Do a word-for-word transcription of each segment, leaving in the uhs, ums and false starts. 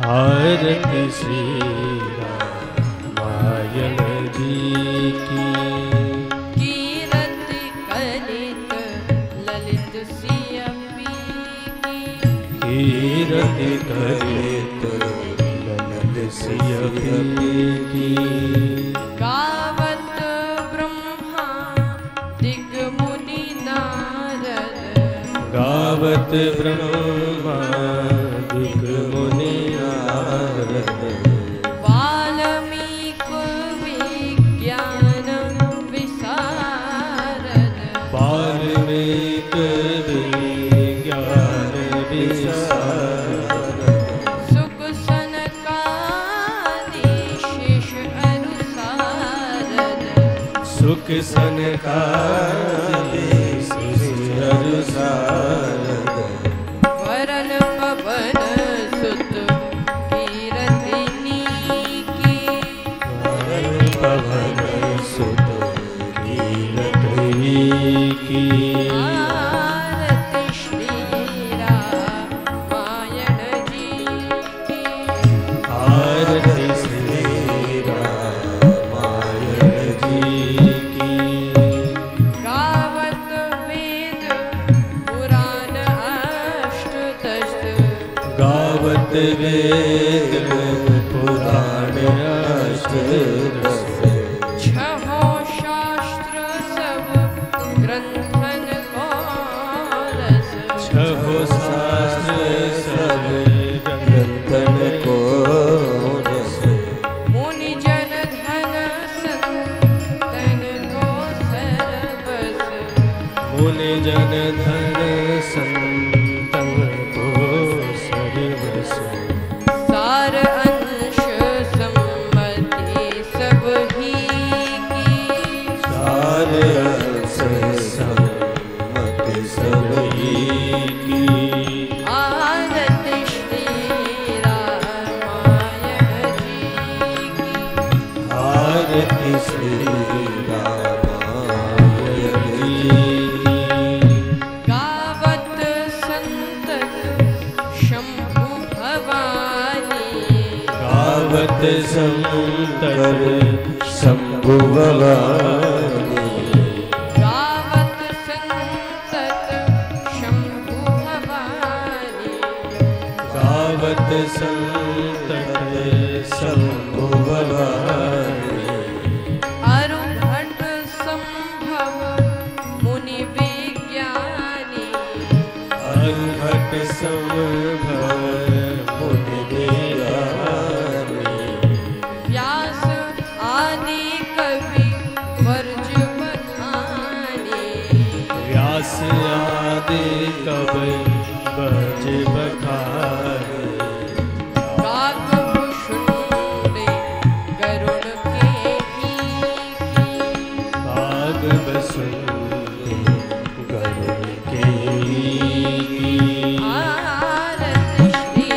आरती श्री रामायण जी की। कीरति कलित ललित सियपी की। कीरति कलित ललित सियपी की। गावत ब्रह्मा दिग मुनि नारद। गावत ब्रह्मा दिग मुनि नारद। वाल्मीकि विज्ञान विशारद। वाल्मीकि विज्ञान विशारद। सुख सनकादि शेष अनुसारद। सुख सनकादि शेष अनुसारद। वरन पवन सुत कीरतिनी की। वरन पवन सुत कीरतिनी की। आरती श्री रामायण जी की। आरती श्री रामायण जी की। गावत वेद पुराण अष्टदश। गावत वेद पुराण अष्टदश। छहो शास्त्र सब ग्रंथन को रस। छहो शास्त्र सब ग्रंथन को रस। मुनि जन धन संतन को सर्वस। मुनि जन धन संतन को सर्वस। सार अंश सम्मति सब ही की। सार अंश सम्मति सब ही की। आरती श्री रामायण जी की। आरती श्री रामायण जी की। गावत संतत शंभु भवानी। गावत संतर शंभु भवानी। गावत संतत शंभु भवानी। गावत संतर शंभु भवानी। अरुभट संभव मुनि विज्ञानी। अरुभट संभव मुनि विज्ञानी। व्यास आदि कवि वर्ज बखानी। व्यास आदि कवि बज बखानी। काकभूषुंडे गरुड़ के ही की। काकभूषुंडे गरुड़ के ही की। आरती श्री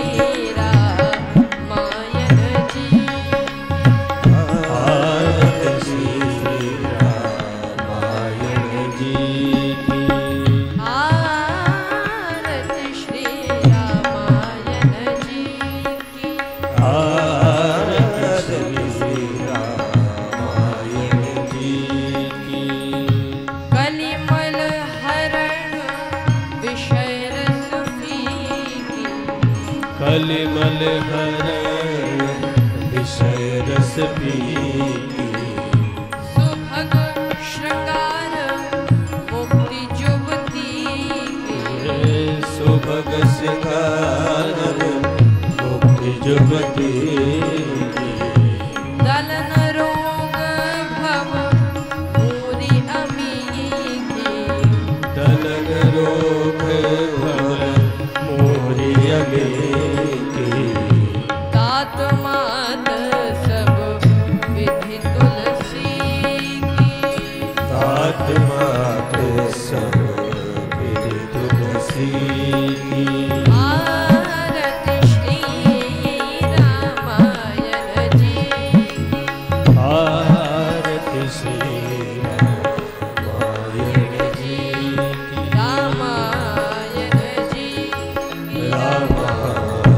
रामायण जी। आरती श्री रामायण जी की। आरती श्री रामायण जी की। आरती श्री रामायण जी की। कलिमल हरण विषय रस फीकी। कलिमल हरण विषय रस पीकी। सुभग श्रृंगार मुक्ति जुबती की। सुभग सिंगार मुक्ति जुबती की। दलन रोग भव पूरी अमी की। दलन रोग भव मोरी अमी की। तात मात सब विधि तुलसी की। तात मात सब विधि तुलसी की। आरती श्री रामायण जी। आरती श्री रामायण जी की। रामायण जी। रामायण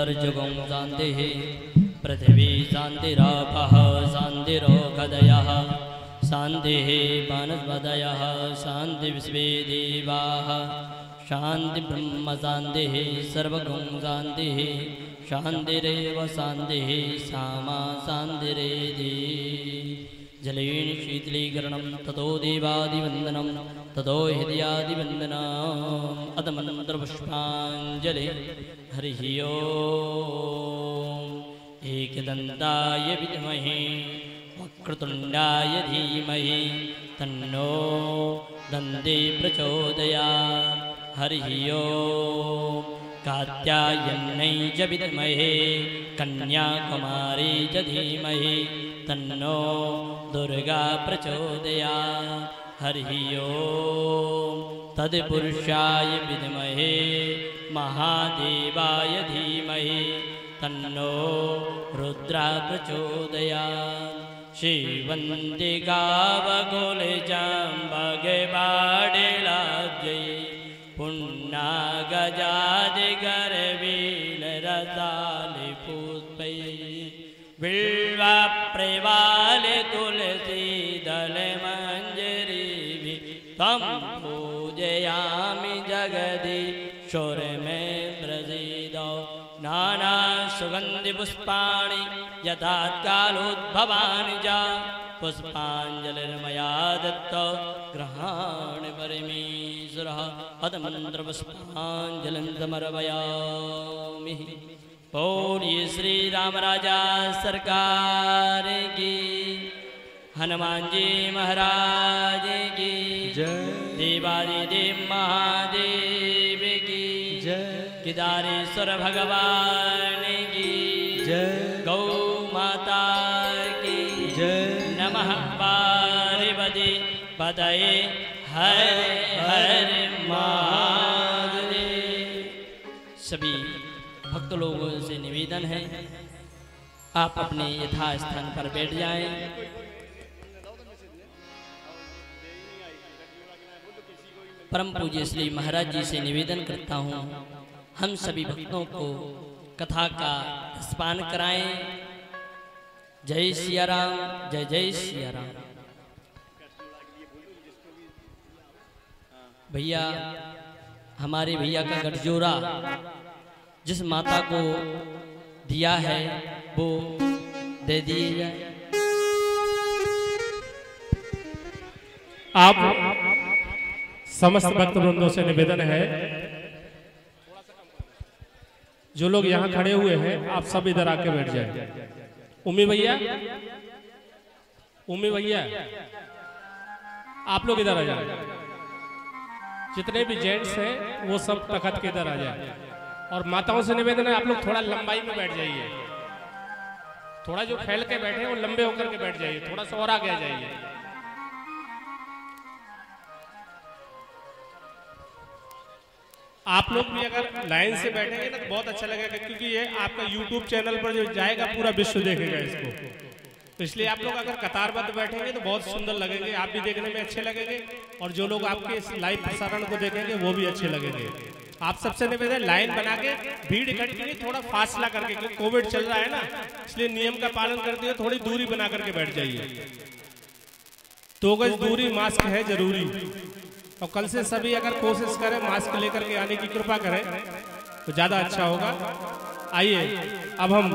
अन्तर्जुगं शान्तिः पृथिवी शान्तिरापः शान्तिरोगदयः शान्तिः वनस्पतयः शान्तिविश्वे देवाः शान्तिब्रह्म शान्तिः सर्वगुण शान्तिः शान्तिरेव शान्तिः सामा शान्तिरेधि जलेन शीतलीकरणं ततो देवादिवन्दनं ततो हृदयादिवन्दनम् अदमन्त्रपुष्पाञ्जलि हरिः ओम् एकदन्ताय विद्महे वक्रतुण्डाय धीमहि तन्नो दन्ते प्रचोदयात् हरिः ओम् कात्यायन्यै च विद्महे कन्याकुमारी च धीमहि तन्नो दुर्गा प्रचोदयात् हरिः ओम् तत्पुरुषाय विद्महे महादेवाय धीमहि तन्नो रुद्रा प्रचोदयात् श्रीवन्दिकावकुलजाम्बगवाडिलाब्जै पुण्णागजादिगरवीलरसालिपुष्पै बिल्वप्रेवाले तुलसीदलमञ्जरीभिः तं पूजयामि जगदीश्वर मे प्रसीद नानासुगन्धिपुष्पाणि यथात्कालोद्भवानि च पुष्पाञ्जलिर्मया दत्त गृहाणि परमेश्वरः पदमन्त्रपुष्पाञ्जलिं समर्पयामि। बोलिए श्री राम राजा सरकार की, हनुमान जी महाराज की जय, देवादिदेव महादेव की जय, केदारेश्वर भगवान की जय, गौ माता की जय, नमः पार्वती पतये हर हर महादेव। सभी भक्त लोगों से निवेदन है आप अपने यथास्थान पर बैठ जाएं। परम पूज्य श्री महाराज जी से निवेदन करता हूँ हम सभी भक्तों को कथा का स्पान कराएं। जय सिया राम, जय जय सिया राम। भैया हमारे भैया का गठजोड़ा जिस माता को दिया है वो दे दिए जाए। आप समस्त भक्त वृंदों से निवेदन है, जो लोग यहाँ खड़े हुए हैं आप सब इधर आके बैठ जाए। उम्मी भैया, उम्मी भैया आप लोग इधर आ जाए। जितने भी जेंट्स हैं वो सब तखत के इधर आ जाए। और माताओं से निवेदन है आप लोग थोड़ा लंबाई में बैठ जाइए। थोड़ा जो फैल के बैठे हैं वो लंबे होकर के बैठ जाइए, थोड़ा सा और आगे आ जाइए। आप लोग भी अगर लाइन से बैठेंगे ना तो बहुत अच्छा लगेगा, क्योंकि ये आपका यूट्यूब चैनल पर जो जाएगा पूरा विश्व देखेगा इसको। तो इसलिए आप लोग अगर कतारबद्ध बैठेंगे तो बहुत सुंदर लगेंगे, आप भी देखने में अच्छे लगेंगे और जो लोग आपके इस लाइव प्रसारण को देखेंगे वो भी अच्छे लगेंगे। आप सबसे निवेदन लाइन बना के भीड़ इकट्ठी नहीं, थोड़ा फासला करके, क्योंकि कोविड चल रहा है ना, इसलिए नियम का पालन करते हुए थोड़ी दूरी बना करके बैठ जाइए। दो गज दूरी, मास्क है जरूरी। और कल से सभी अगर कोशिश करें मास्क लेकर के आने की कृपा करें तो ज्यादा अच्छा होगा। आइए अब हम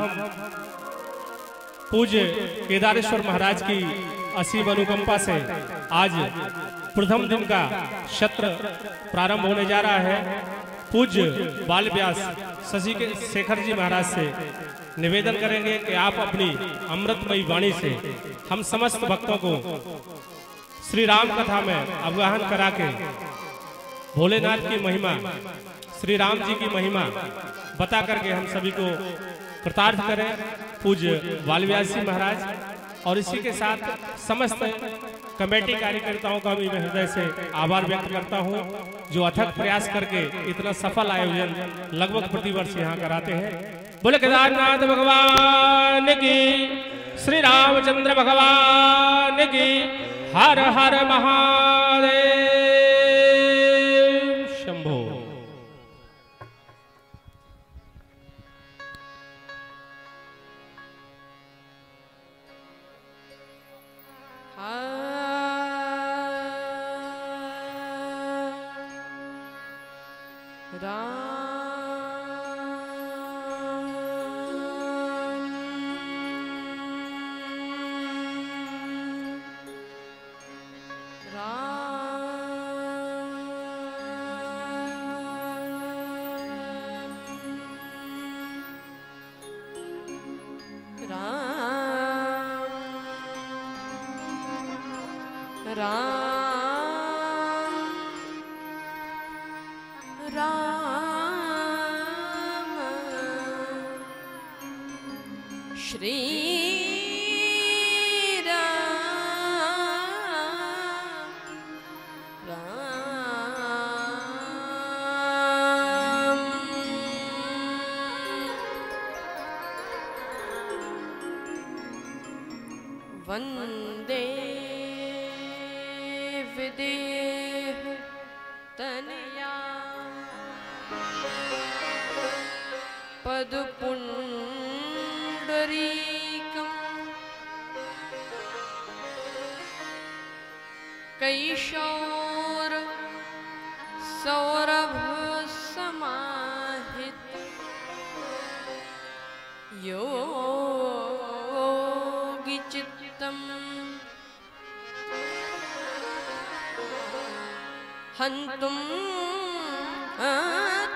पूज्य केदारेश्वर महाराज की असीम अनुकंपा से आज प्रथम दिन का सत्र प्रारंभ होने जा रहा है। पूज्य बाल व्यास शशि के शेखर जी महाराज से निवेदन करेंगे कि आप अपनी अमृतमयी वाणी से हम समस्त भक्तों को श्री राम कथा में अवगाहन करा के भोलेनाथ की महिमा, श्री राम जी की महिमा बता करके हम सभी को कृतार्थ करें। पूज्य बालव्यास जी महाराज और इसी के साथ समस्त कमेटी कार्यकर्ताओं का भी मैं हृदय से आभार व्यक्त करता हूं, जो अथक प्रयास करके इतना सफल आयोजन लगभग प्रतिवर्ष यहाँ कराते हैं। बोले केदारनाथ भगवान की, श्री रामचंद्र भगवान की, हर हर महादेव शंभो। वंदे विदेह तनया पदपुंडरीकं कैशोर सौरभ समाहित योगी चित्तम हंतुम